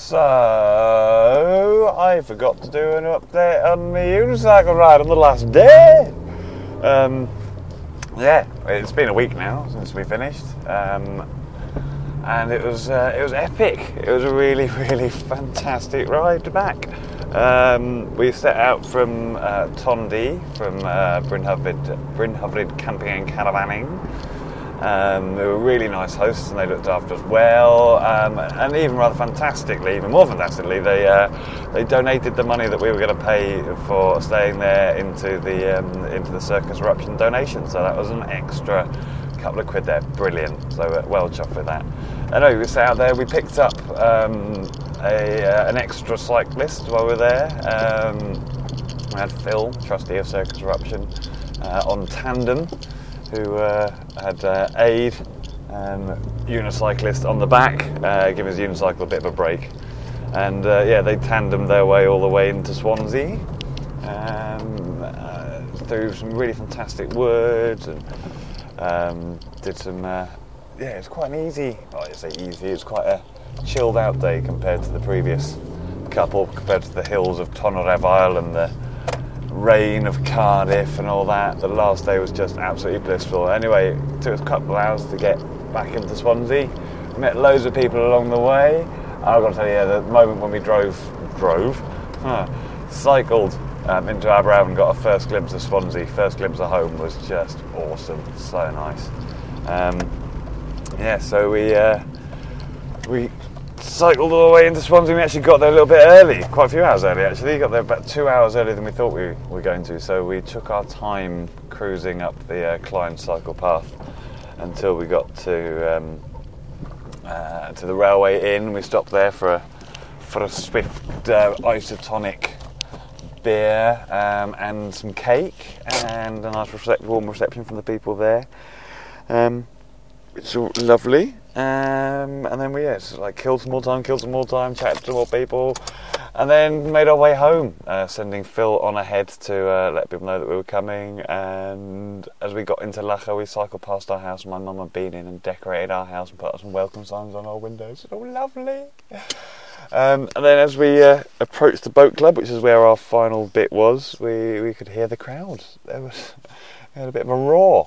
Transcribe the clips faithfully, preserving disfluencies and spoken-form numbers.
So, I forgot to do an update on the unicycle ride on the last day. Um, yeah, it's been a week now since we finished, um, and it was uh, it was epic. It was a really, really fantastic ride back. Um, we set out from uh, Tondy, from uh, Brynhuvud, Brynhuvud Camping and Caravanning. Um, they were really nice hosts and they looked after us well, um, and even rather fantastically, even more fantastically, they uh, they donated the money that we were going to pay for staying there into the um, into the Circus Eruption donation. So that was an extra couple of quid there. Brilliant. So uh, well chuffed with that. Anyway, we sat out there. We picked up um, a uh, an extra cyclist while we were there. Um, we had Phil, trustee of Circus Eruption, uh, on tandem, who uh, had uh, Aid, um, unicyclist on the back, uh, giving his unicycle a bit of a break. And uh, yeah, they tandemed their way all the way into Swansea, um, uh, through some really fantastic woods, and um, did some, uh, yeah, it was quite an easy, well, I say easy, it was quite a chilled out day compared to the previous couple, compared to the hills of Tonnereville and the rain of Cardiff and all that. The last day was just absolutely blissful. Anyway, it took us a couple of hours to get back into Swansea. We met loads of people along the way. I've got to tell you, the moment when we drove, drove, huh, cycled um, into Aberystwyth and got a first glimpse of Swansea, first glimpse of home, was just awesome. So nice. Um, yeah, so we uh, we cycled all the way into Swansea. We actually got there a little bit early, quite a few hours early actually. Got there about two hours earlier than we thought we were going to. So we took our time cruising up the uh, Clyne cycle path until we got to um, uh, to the Railway Inn. We stopped there for a for a swift uh, isotonic beer um, and some cake and a nice recep- warm reception from the people there. Um, it's all lovely. Um, and then we yeah, just like killed some more time, killed some more time, chatted to some more people, and then made our way home, uh, sending Phil on ahead to uh, let people know that we were coming. And as we got into Lacha, we cycled past our house. My mum had been in and decorated our house and put up some welcome signs on our windows. It's all lovely. Um, and then as we uh, approached the boat club, which is where our final bit was, we, we could hear the crowd. There was we had a bit of a roar.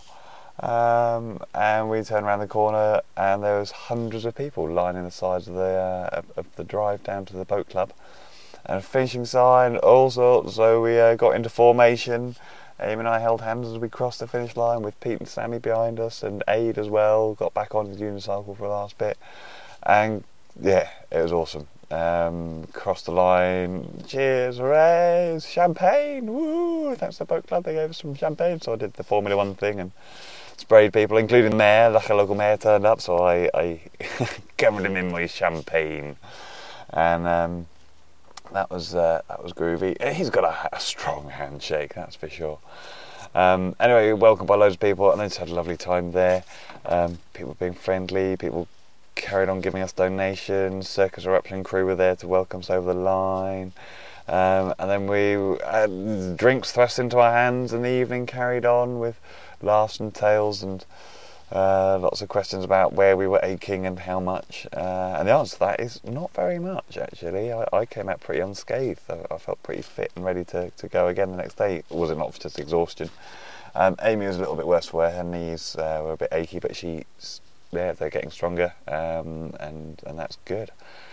Um, and we turned around the corner and there was hundreds of people lining the sides of the uh, of the drive down to the boat club, and a finishing sign, all sorts. So we uh, got into formation. Amy and I held hands as we crossed the finish line, with Pete and Sammy behind us, and Aid as well. Got back on the unicycle for the last bit, and yeah, it was awesome. Um, crossed the line, cheers, hooray, champagne, woo! Thanks to the boat club, they gave us some champagne. So I did the Formula One thing and sprayed people, including the mayor. Like a local mayor turned up, so I, I covered him in my champagne, and um, that was uh, that was groovy. He's got a, a strong handshake, that's for sure. Um, anyway, welcomed by loads of people, and I just had a lovely time there. Um, people being friendly, people carried on giving us donations. Circus Eruption crew were there to welcome us over the line. Um, and then we had drinks thrust into our hands, and the evening carried on with laughs and tales and uh, lots of questions about where we were aching and how much. Uh, and the answer to that is not very much, actually. I, I came out pretty unscathed. I, I felt pretty fit and ready to, to go again the next day. Was it not for just exhaustion? Um, Amy was a little bit worse for her. Her knees uh, were a bit achy, but she's yeah, they're getting stronger, um, and and that's good.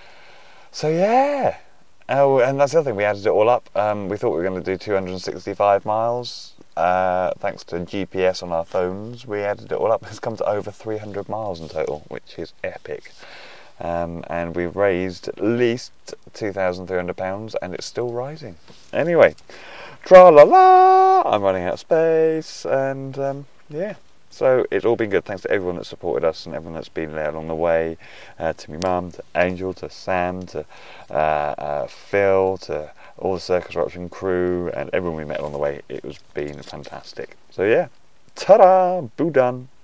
So yeah. Oh, and that's the other thing, we added it all up. Um, we thought we were going to do two hundred sixty-five miles. Uh, thanks to G P S on our phones, we added it all up. It's come to over three hundred miles in total, which is epic. Um, and we've raised at least two thousand three hundred pounds, and it's still rising. Anyway, tra-la-la, I'm running out of space, and um, yeah. So it's all been good. Thanks to everyone that supported us and everyone that's been there along the way. Uh, to my mum, to Angel, to Sam, to uh, uh, Phil, to all the Circus Eruption crew, and everyone we met along the way. It was been fantastic. So yeah, ta-da, boo done.